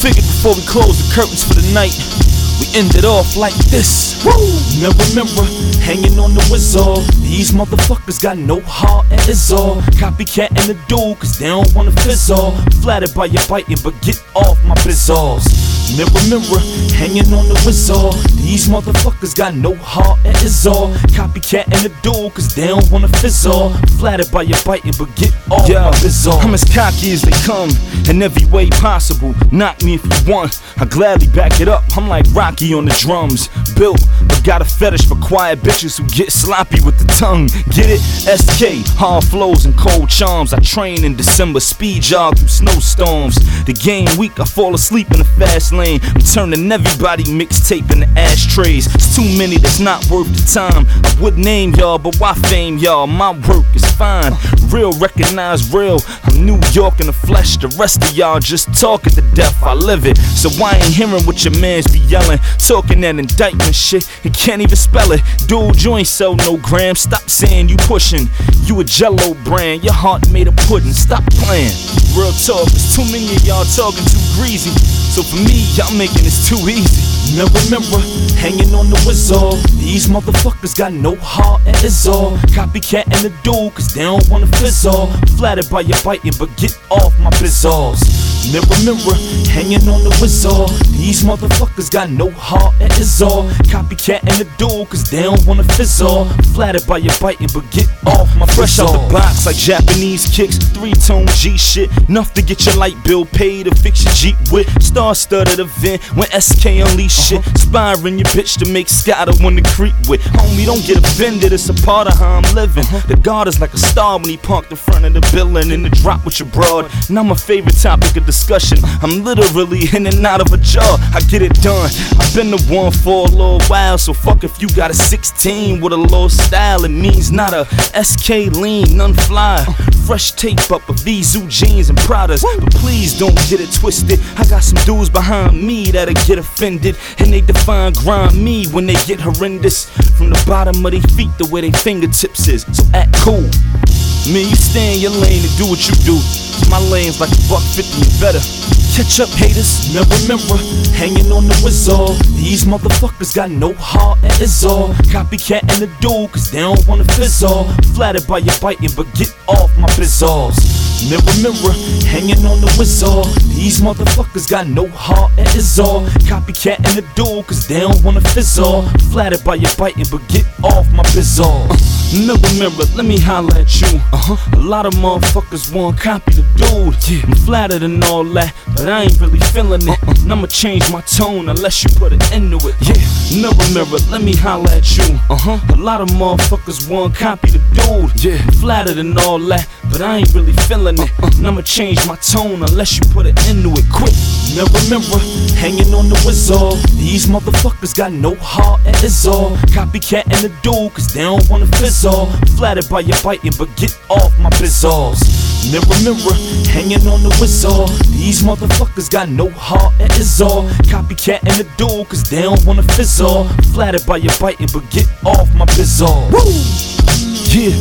Figured before we close the curtains for the night, we ended off like this. Woo! Now remember, hanging on the whistle. These motherfuckers got no heart and it's all copycatting the dude, cause they don't wanna fizzle. Flattered by your biting, but get off my bizzles. Now remember, hanging on the whistle. These motherfuckers got no heart and it's all copycatting the dude, cause they don't wanna fizzle. Flattered by your biting, but get off my bizzles. I'm as cocky as they come in every way possible. Knock me if you want, I gladly back it up. I'm like Rocky on the drums, built, but got a fetish for quiet bitches who get sloppy with the tongue. Get it? SK, hard flows and cold charms. I train in December, speed jog through snowstorms. The game week, I fall asleep in the fast lane. I'm turning everybody mixtape into ashtrays. It's too many that's not worth the time. I would name y'all, but why fame y'all? My work is fine. Real, recognize real. I'm New York in the flesh. The rest of y'all just talking to death. I live it, so I ain't hearing what your mans be yelling. Talking that indictment shit, he can't even spell it. Dude, you ain't sell no grams. Stop saying you pushing. You a Jello brand, your heart made of pudding. Stop playing. Real talk, there's too many of y'all talking too greasy. So for me, y'all making this too easy. Now remember, hanging on the whistle. These motherfuckers got no heart and it's all copycatting the dude, cause they don't wanna fizzle. Flattered by your biting, but get off my bizzles. Now remember, hanging on the whistle. These motherfuckers got no heart and it's all copycatting the dude, cause they don't wanna fizzle. Flattered by your biting, but get off my fresh out the box like Japanese kicks. 3-tone G shit, enough to get your light bill paid to fix your Jeep with. Star-studded event when SK unleash shit. Inspiring your bitch to make Scotta wanna creep with. Homie, don't get offended, it's a part of how I'm living. The God is like a star when he parked in front of the building. In the drop with your broad, now my favorite topic of discussion. I'm literally in and out of a jar, I get it done. I've been the one for a little while, so fuck if you got a 16 with a low style. It means not a SK lean, none fly. Fresh tape up of Vizu jeans and Pradas, but please don't get it twisted. I got some dudes behind me that'll get offended, and they define grind me when they get horrendous. From the bottom of their feet to where their fingertips is, so act cool. Man, you stay in your lane and do what you do. My lane's like $1.50 and better. Catch up, haters. Now remember, hanging on the whistle. These motherfuckers got no heart and it's all copycatting the dude, cause they don't wanna fizzle. Flattered by your biting, but get off my bizzles. Now remember, hanging on the whistle. These motherfuckers got no heart and it's all copycatting the dude, cause they don't wanna fizzle. Flattered by your biting, but get off my bizzles. Now remember, let me holler at you. A lot of motherfuckers want to copy the dude. I'm flattered and all that, but I ain't really feeling it. And I'ma change my tone unless you put an end to it. Now remember, let me holler at you. A lot of motherfuckers want to copy the dude. I'm flattered and all that, but I ain't really feeling it. And I'ma change my tone unless you put an end to it quick. Now remember, hanging on the whistle. These motherfuckers got no heart and it's all copycatting the dude, cause they don't wanna fizzle. Flattered by your biting, but get off my bizzles. Now remember, hanging on the whistle. These motherfuckers got no heart and it's all copycatting the dude, cause they don't wanna fizzle. Flattered by your biting, but get off my bizzles. Woo! Yeah.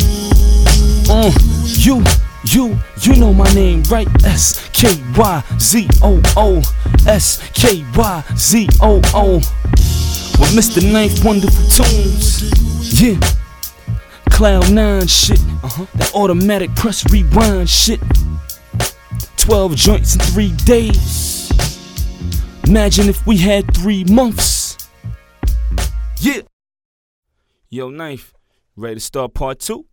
You know my name, right? S-K-Y-Z-O-O. S-K-Y-Z-O-O. With Mr. Ninth Wonderful Tunes. Yeah. Cloud 9 shit. That automatic press rewind shit. 12 joints in 3 days. Imagine if we had 3 months. Yeah. Yo, Knife, ready to start part 2?